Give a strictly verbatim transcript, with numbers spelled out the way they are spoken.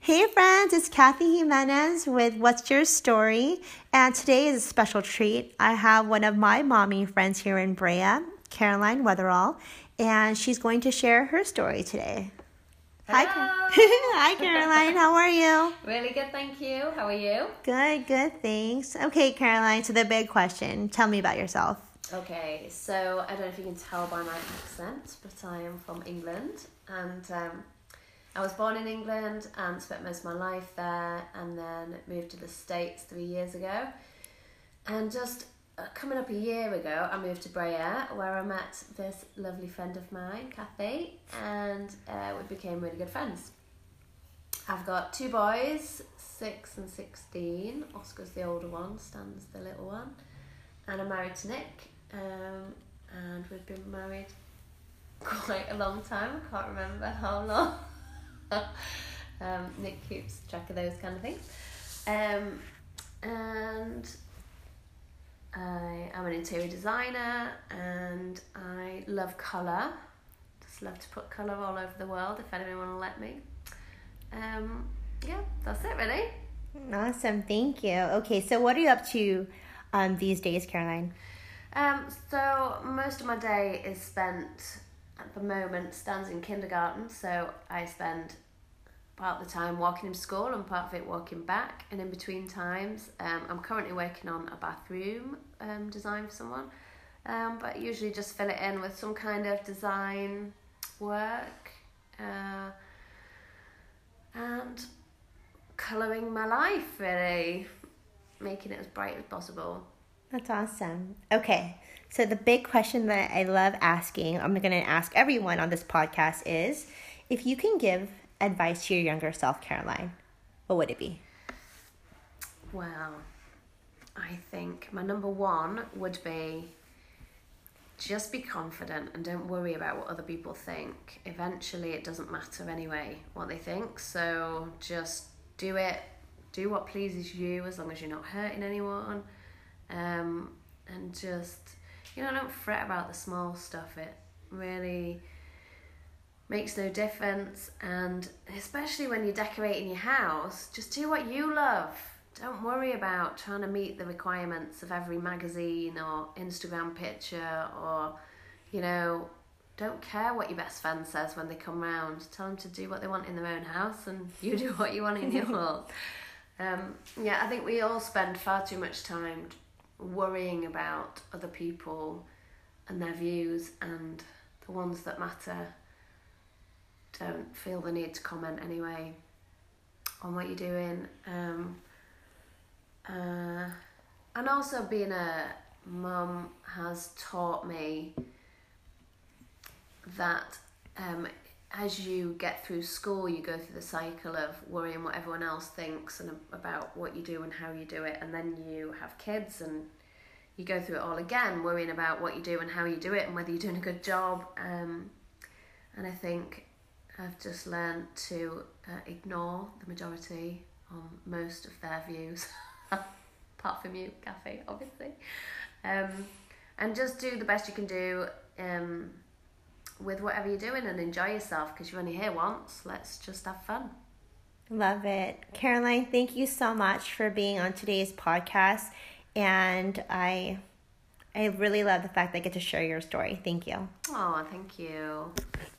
Hey friends, it's Kathy Jimenez with What's Your Story? And today is a special treat. I have one of my mommy friends here in Brea, Caroline Weatherall, and she's going to share her story today. Hello. Hi, Hi Caroline, how are you? Really good, thank you. How are you? Good, good, thanks. Okay, Caroline, so the big question. Tell me about yourself. Okay, so I don't know if you can tell by my accent, but I am from England, and um, I was born in England and spent most of my life there, and then moved to the States three years ago. And just uh, coming up a year ago, I moved to Brea, where I met this lovely friend of mine, Kathy, and uh, we became really good friends. I've got two boys, six and sixteen. Oscar's the older one, Stan's the little one. And I'm married to Nick, um, and we've been married quite a long time. I can't remember how long. um, Nick keeps track of those kind of things. Um, and I am an interior designer, and I love colour. Just love to put colour all over the world, if anyone will let me. Um, yeah, that's it really. Awesome, thank you. Okay, so what are you up to um, these days, Caroline? Um, so most of my day is spent, at the moment, Stan's in kindergarten, so I spend part of the time walking him to school and part of it walking back, and in between times um, I'm currently working on a bathroom um, design for someone, um, but usually just fill it in with some kind of design work uh, and colouring my life, really, making it as bright as possible. That's awesome. Okay, so the big question that I love asking, I'm going to ask everyone on this podcast is, if you can give advice to your younger self, Caroline, what would it be? Well, I think my number one would be just be confident and don't worry about what other people think. Eventually it doesn't matter anyway what they think, so just do it. Do what pleases you as long as you're not hurting anyone. Um, and just, you know, don't fret about the small stuff. It really makes no difference, and especially when you're decorating your house, just do what you love. Don't worry about trying to meet the requirements of every magazine or Instagram picture, or, you know, don't care what your best friend says when they come round. Tell them to do what they want in their own house, and you do what you want in yours. Um, yeah, I think we all spend far too much time worrying about other people and their views, and the ones that matter don't feel the need to comment anyway on what you're doing. Um, uh, and also being a mum has taught me that um, as you get through school, you go through the cycle of worrying what everyone else thinks and about what you do and how you do it, and then you have kids and you go through it all again, worrying about what you do and how you do it and whether you're doing a good job. Um, and I think I've just learned to uh, ignore the majority on most of their views, apart from you, Kathy, obviously. Um, and just do the best you can do um, with whatever you're doing, and enjoy yourself, because you're only here once. Let's just have fun. Love it. Caroline, thank you so much for being on today's podcast, and I I really love the fact that I get to share your story. Thank you. Oh, thank you.